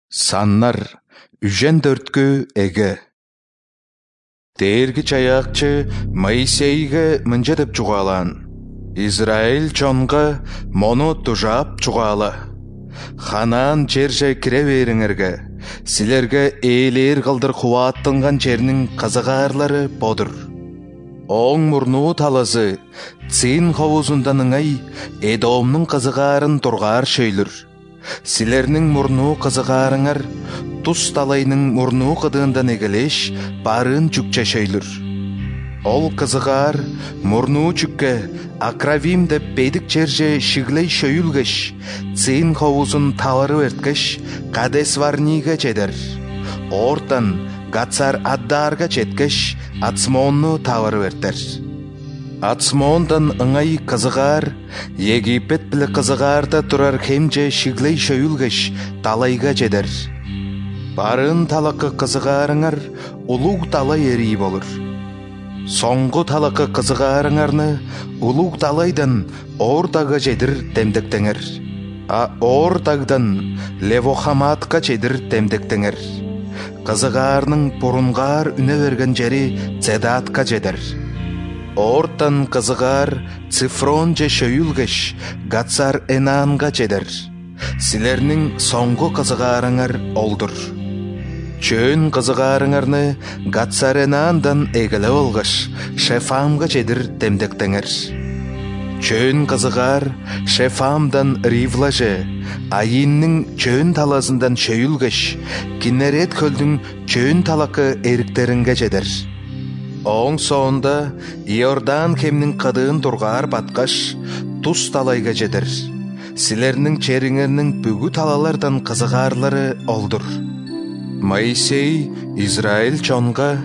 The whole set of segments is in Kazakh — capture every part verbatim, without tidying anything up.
Саннар үжен дөрткө эге. Дээрги чаякчы Моисейге мынча деп чугалан: Израиль чонга мону тужап чугала. Ханан жерже кире бериңерге, силерге ээлер кылдыр кубааттанган жернин казыгаарлары бодур. Оң мурнуу талазы Цин ховузундан ыңай Эдомнун казыгаарын тургаар шөйлүр. Силернин мурнуу казыгаарыңар Туз талайнын мурнуу кыдыындан эгелеш барын жүкче шөйлүр. Ол казыгаар мурнуу жүкке Акравим деп бедик жерже шиглей шөйүлгеш, Цин ховузун тавары берткеш Кадес Варниге жедер. Ортан Гацар Аддарга жеткеш Ацмонну тавары бертер. Ацмондан ыңай казыгаар Египет биле казыгаарда турар хемже шиглей шөйүлгеш талайга жедер. Барын талакы казыгаарыңар улуг талай ери болур. Соңгу талакы казыгаарыңарны улуг талайдан Ортага жедир темдектеңер. А Ортагдан Левохаматка жедир темдектеңер. Казыгаарнын бурунгаар үне берген жери Цедатка жедер. Ортан казыгаар Цифрон же шөйүлгеш Гацар Энанга жедер. Силернин соңгу казыгаарыңар олдур. Чөн казыгаарыңарны Гацар Энандан эгеле болгаш Шефамга жедир темдектеңер. Чөн казыгаар Шефамдан Ривла же, Айиннин чөн талазындан шөйүлгеш Кинерет көлдүн чөн талакы эриктеринге жедер. Оң соонда Иордан кемнин кыдыын тургаар баткаш Туз талайга жедер. Силернин чериңернин бүгү талалардан казыгаарлары олдур. Моисей Израиль чонга: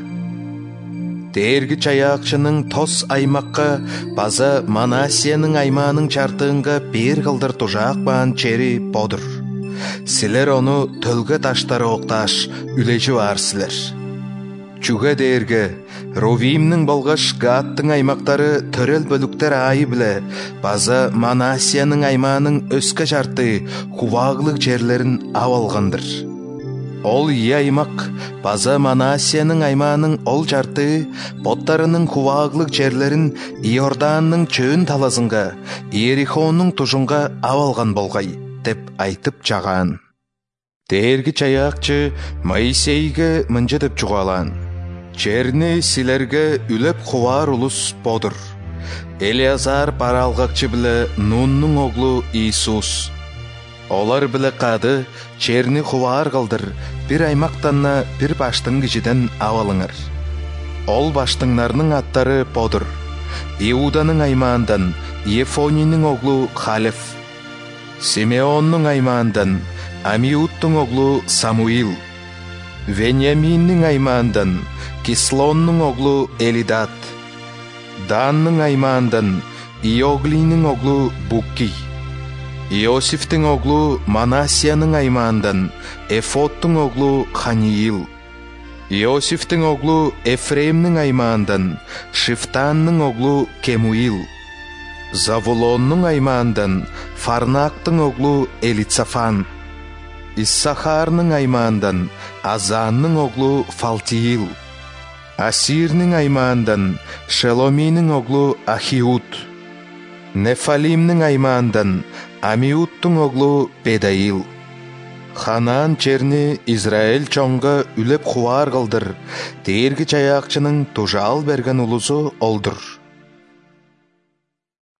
Дээрги чаякчынын тос аймакка база Манасиянын айманын чартыынга бир кылдыр тужак баан чери бодур. Силер ону төлгө таштары окташ үлежи бар силер. Чуга дээрге Ровимнин болгаш Гаттын аймактары төрел бөлүктер айы биле база Манасиянын айманын өскө жарты кубаглык жерлерин ап алгандыр. Ол ий аймак база Манасиянын айманын ол жарты боттарынын кубаглык жерлерин Иорданның чөн талазынга, Иерихонун тужунга ап алган болгай деп айтып жаган. Дээрги чаякчы Моисейге мынча деп чугалан: Жерни силерге үлеп кубаар улус бодур. Элиазар баралгакчы биле Нуннун оглу Иисус. Олар биле кады черни кубаар кылдыр бир аймактанна бир баштың кишиден ап алыңар. Ол баштыңнарнын аттары бодур: Иуданын аймаандан Ефонинин оглу Халеф, Симеоннун аймаандан Амиудтун оглу Самуил, Вениаминдин аймаандан Кислоннун оглу Элидат, Даннын аймаандан Иоглинин оглу Букки, Иосифтин оглу Манасиянын аймаандан Эфоттун оглу Ханиил, Иосифтин оглу Эфремнин аймаандан Шифтаннын оглу Кемуил, Завулоннун аймаандан Фарнактын оглу Элицафан, Иссахарнын аймаандан Азаннын оглу Фалтиил, Асирнин аймаандан Шеломинин оглу Ахиуд, Нефалимнин аймаандан Амиудтун оглу Бедаил. Ханан черни Израиль чонга үлеп кубаар кылдыр, Дээрги чаякчынын тужал берген улусу олдур.